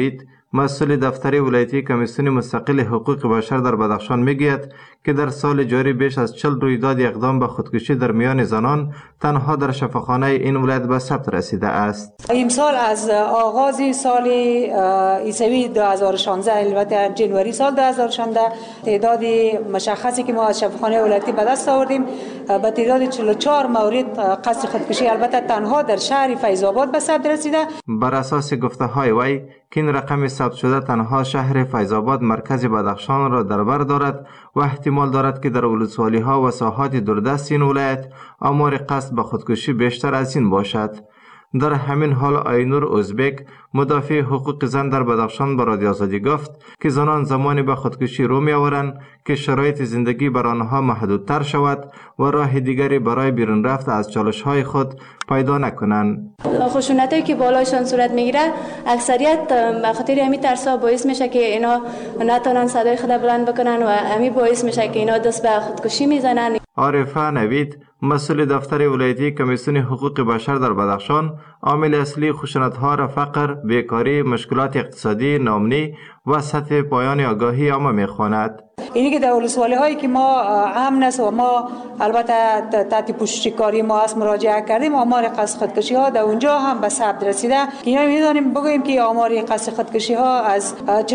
مسئول دفتر ولایتی کمیسیون مستقل حقوق بشر در بدخشان میگوید که در سال جاری بیش از 40 رویداد اقدام به خودکشی در میان زنان تنها در شفاخانه این ولایت به ثبت رسیده است. امسال از آغاز سال عیسوی 2016 البته جنوری سال 2016 تعداد مشخصی که ما از شفاخانه ولایتی به دست آوردیم به تعداد 44 مورد قصد خودکشی البته تنها در شهر فیض آباد به ثبت رسیده. بر اساس گفته های وی که این رقم ثبت شده تنها شهر فیض آباد مرکز بدخشان را در بر دارد و احتمال دارد که در ولسوالی ها و ساحات دوردست این ولایت آمار قصد به خودکشی بیشتر از این باشد. در همین حال آینور ازبک مدافع حقوق زن در بدخشان به رادیو آزادی گفت که زنان زمانی به خودکشی رو می آورند که شرایط زندگی بر آنها محدودتر شود و راه دیگری برای بیرون رفت از چالش های خود پیدا نکنند. خشونتایی که بالایشان صورت میگیره اکثریت به خاطر همین ترسا باعث میشه که اینا نتونن صدای خود بلند بکنن و همین باعث میشه که اینا دست به خودکشی میزنن. عارفه نوید مسئول دفتر ولایتی کمیسیون حقوق بشر در بدخشان عامل اصلی خشونت‌ها را فقر، بیکاری، مشکلات اقتصادی، ناامنی و سطح پایان آگاهی عامه می‌خواند. اینی که در ولسوالی هایی که ما امن است و ما البته تحت پشتیبانی ما است مراجعه کردیم آمار قصد خودکشی ها در اونجا هم به ثبت رسیده. اینا می‌دانیم بگوییم که آمار قصد خودکشی ها از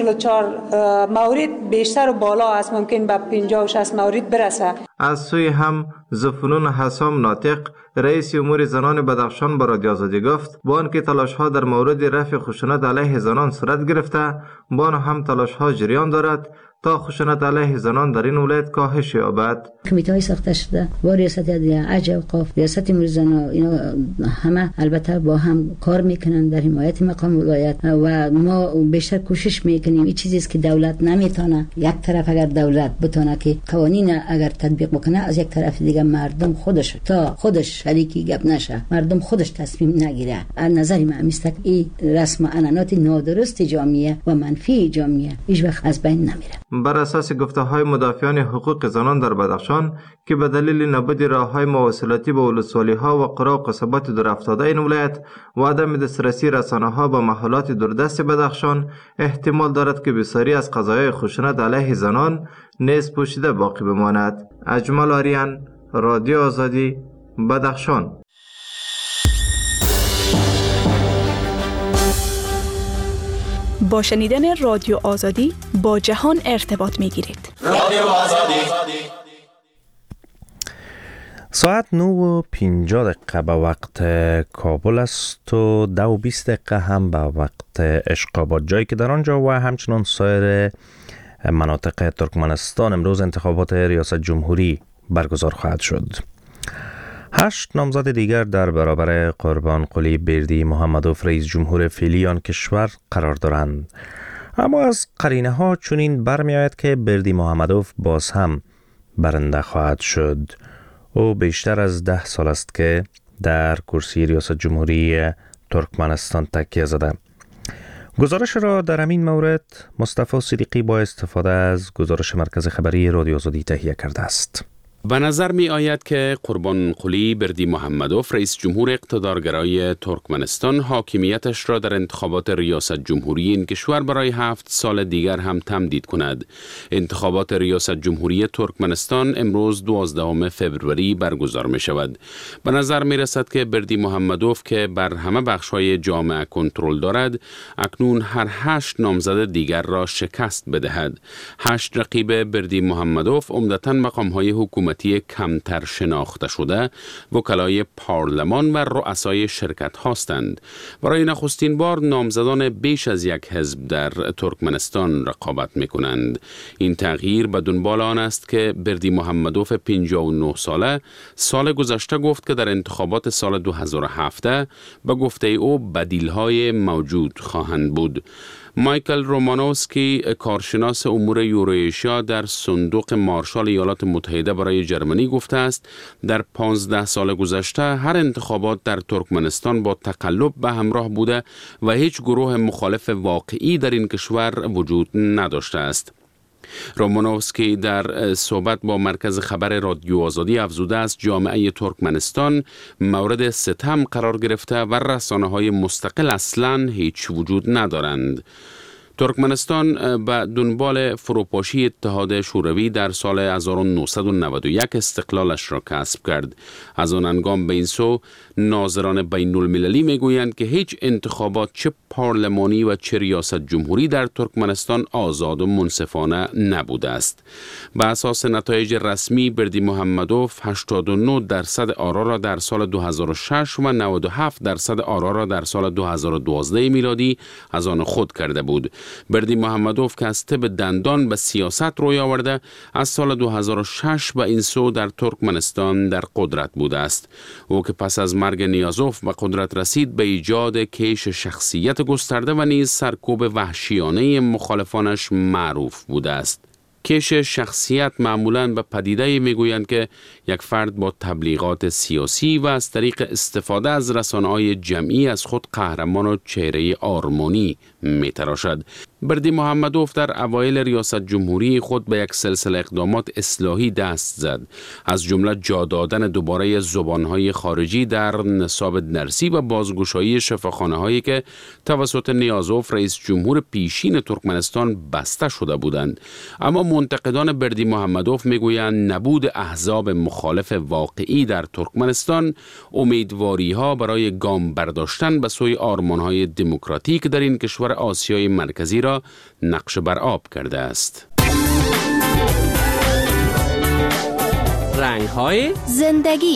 44 مورد بیشتر و بالا است، ممکن به 50 و 60 مورد برسه. از سوی هم زفنون حسام ناطق رئیس امور زنان بدخشان به رادیو آزادی گفت با آنکه تلاش‌ها در مورد رفع خشونت علیه زنان صورت گرفته با آن هم تلاش‌ها جریان دارد تا خشونت علیه زنان در این ولایت کاهش یابد. کمیته های ساخته شده با ریاست عجب اوقاف، ریاست امور زنان، اینا همه البته با هم کار میکنن در حمایت مقام ولایت و ما بیشتر کوشش میکنیم. این چیزی است که دولت نمیتونه یک طرف اگر دولت بتونه که قوانین اگر تطبیق بکنه از یک طرف دیگه مردم خودش تا خودش شریکی گپ نشه، مردم خودش تصمیم نگیره. از نظر من میسته این رسم عنعنات نادرست جامعه و منفی جامعه هیچ وقت از بین نمیره. بر اساس گفته‌های مدافعان حقوق زنان در بدخشان که به دلیل نبود راه‌های مواصلاتی به ولسوالی‌ها و قرى و قصبات دورافتاده این ولایت و عدم دسترسی رسانه‌ها به محلات دوردست بدخشان احتمال دارد که بسیاری از قضایای خشونت علیه زنان نیز پوشیده باقی بماند. اجمل آریان، رادیو آزادی، بدخشان. با شنیدن رادیو آزادی با جهان ارتباط می گیرید. رادیو آزادی. ساعت 9:50 به وقت کابل است و 10:20 هم به وقت اشقاباد، جایی که در آنجا و همچنان سایر مناطق ترکمنستان امروز انتخابات ریاست جمهوری برگزار خواهد شد. 8 نامزد دیگر در برابر قربان قلی بردی محمدوف رئیس جمهور فعلی آن کشور قرار دارند. اما از قرینه ها چنین برمی آید که بردی محمدوف باز هم برنده خواهد شد. او بیشتر از 10 سال است که در کرسی ریاست جمهوری ترکمنستان تکیه زده. گزارش را در همین مورد مصطفی صدیقی با استفاده از گزارش مرکز خبری رادیو آزادی تهیه کرده است. به نظر می آید که قربان قلی بردی محمدوف رئیس جمهور اقتدارگرای ترکمنستان حاکمیتش را در انتخابات ریاست جمهوری این کشور برای 7 سال دیگر هم تمدید کند. انتخابات ریاست جمهوری ترکمنستان امروز 12 فوریه برگزار می شود. به نظر می رسد که بردی محمدوف که بر همه بخش‌های جامعه کنترل دارد اکنون هر 8 نامزد دیگر را شکست بدهد. 8 رقیب بردی محمدوف عمدتاً مقام‌های حکومتی کمتر شناخته شده وکلای پارلمان و رؤسای شرکت هستند. برای نخستین بار نامزدان بیش از یک حزب در ترکمنستان رقابت می کنند. این تغییر به دنبال آن است که بردی محمدوف 59 ساله سال گذشته گفت که در انتخابات سال 2017 به گفته او بدیل‌های موجود خواهند بود. مایکل رومانوسکی کارشناس امور یوروئیشیا در صندوق مارشال ایالات متحده برای جرمنی گفته است در 15 سال گذشته هر انتخابات در ترکمنستان با تقلب به همراه بوده و هیچ گروه مخالف واقعی در این کشور وجود نداشته است. رومانوفسکی در صحبت با مرکز خبر رادیو آزادی افزوده است جامعه ترکمنستان مورد ستم قرار گرفته و رسانه‌های مستقل اصلاً هیچ وجود ندارند. ترکمنستان به دنبال فروپاشی اتحاد شوروی در سال 1991 استقلالش را کسب کرد. از آن هنگام به این سو ناظران بین المللی میگویند که هیچ انتخابات چه پارلمانی و چه ریاست جمهوری در ترکمنستان آزاد و منصفانه نبوده است. به اساس نتایج رسمی بردی محمدوف 89% آرا را در سال 2006 و 97% آرا را در سال 2012 میلادی از آن خود کرده بود. بردی محمدوف که از طب دندان به سیاست روی آورده از سال 2006 به این سو در ترکمنستان در قدرت بوده است. او که پس از مرگ نیازوف به قدرت رسید به ایجاد کیش شخصیت گسترده و نیز سرکوب وحشیانه مخالفانش معروف بوده است. کیش شخصیت معمولاً به پدیده میگویند که یک فرد با تبلیغات سیاسی و از طریق استفاده از رسانه‌های جمعی از خود قهرمان و چهره آرمانی میتراشد. بردی محمدوف در اوایل ریاست جمهوری خود به یک سلسله اقدامات اصلاحی دست زد، از جمله جا دادن دوباره زبانهای خارجی در نصاب درسی و بازگشایی شفاخانه‌هایی که توسط نیازوف رئیس جمهور پیشین ترکمنستان بسته شده بودند. اما منتقدان بردی محمدوف میگویند نبود احزاب مخالف واقعی در ترکمنستان امیدواری‌ها برای گام برداشتن به سوی آرمان‌های دموکراتیک در این کشور آسیای مرکزی را نقش بر آب کرده است. رنگ‌های زندگی.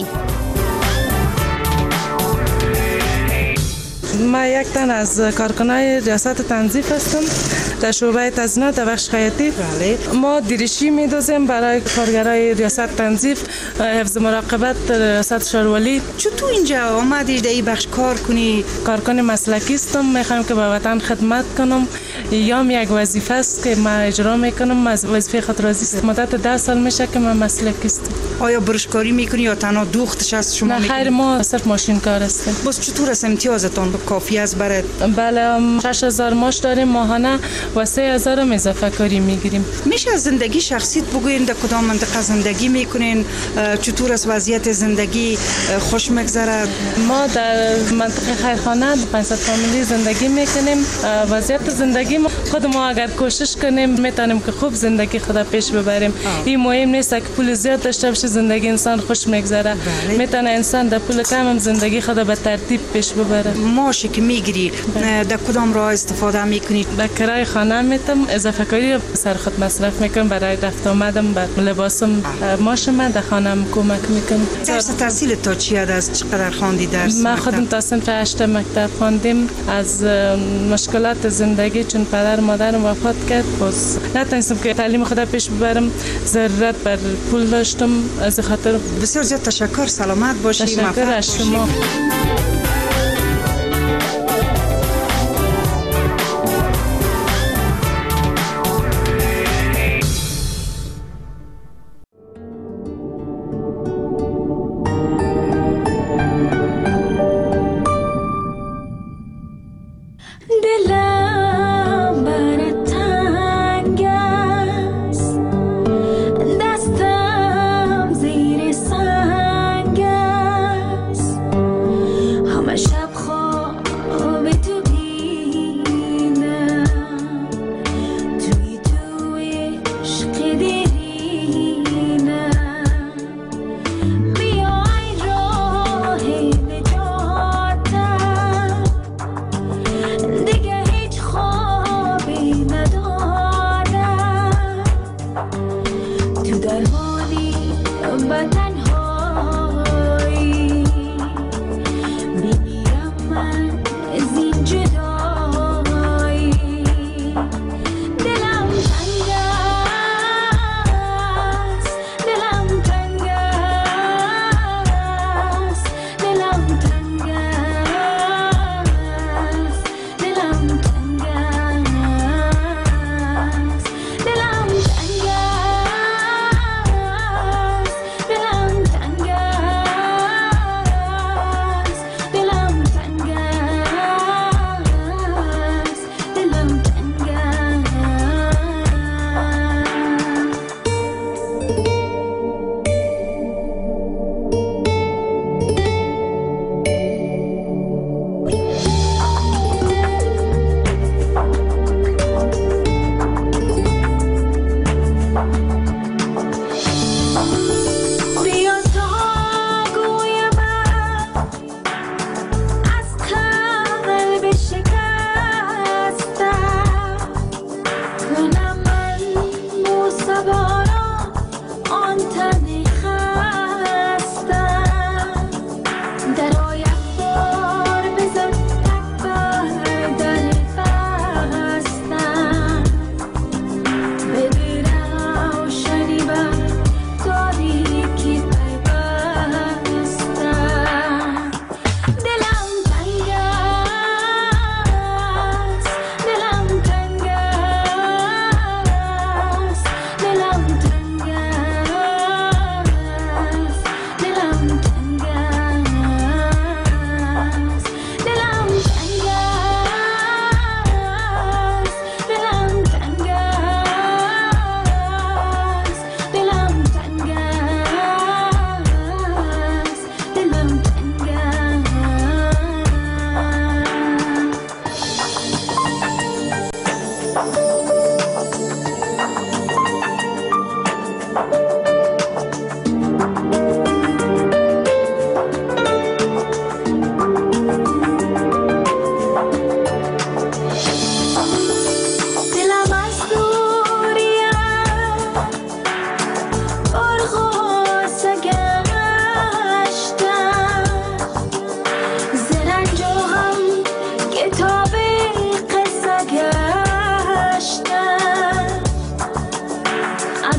ما یک تن از کارکنای ریاست تنظیف هستم در شعبه تزیینات در بخش خیاطی. ما دریشی می‌دوزیم برای کارگرای ریاست تنظیف، حفظ مراقبت ریاست شارولی. چطور اینجا آمدی در این بخش کار کنی؟ کارکن مسلکی هستم، میخوام که به وطن خدمت کنم. یام یک وظیفه است که ما اجرا میکنم، از وظیفه خود راضی هستم. مدت 10 سال میشه که من مسلکی هستم. آیا برشکاری میکنی یا تنها دوختش از شما میکنی؟ نه خیر، ما صرف ماشین کار هستیم. بس چطور است امتیازتان کافی است برات؟ بله 6000 ماش داریم ماهانه و 3000 هم اضافه کاری میگیریم. میشه از زندگی شخصیت بگوین در کدام منطقه زندگی میکنین؟ چطور است وضعیت زندگی؟ خوش میگذره؟ ما در منطقه خیرخانه 500 فامیلی زندگی میکنیم. وضعیت زندگی خود ما اگر کوشش کنیم میتونیم که خوب زندگی خود پیش ببریم. این مهم نیست که پول زیاد داشته باشه زندگی انسان خوش میگذره. میتونه انسان در پول کم هم زندگی خود به ترتیب پیش ببره. ماشی که میگیری در کدام راه استفاده میکنی؟ به کرای خانه میتم، اضافه کاری سر خود مصرف میکنم، برای رفت آمدم به لباسم ماش من در خانم کمک میکنم. درس تحصیل تا چی است؟ چقدر خواندی درس؟ ما خودم تا صنف 8 مکتب خواندیم. از مشکلات زندگی چون پدر مادرم وفات کرد باز نتونستم که تعلیم خود پیش ببرم، ضرورت بر پول داشتم. از خاطر بسیار زیاد تشکر، سلامت باشی. تشکر از شما.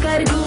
خرگوش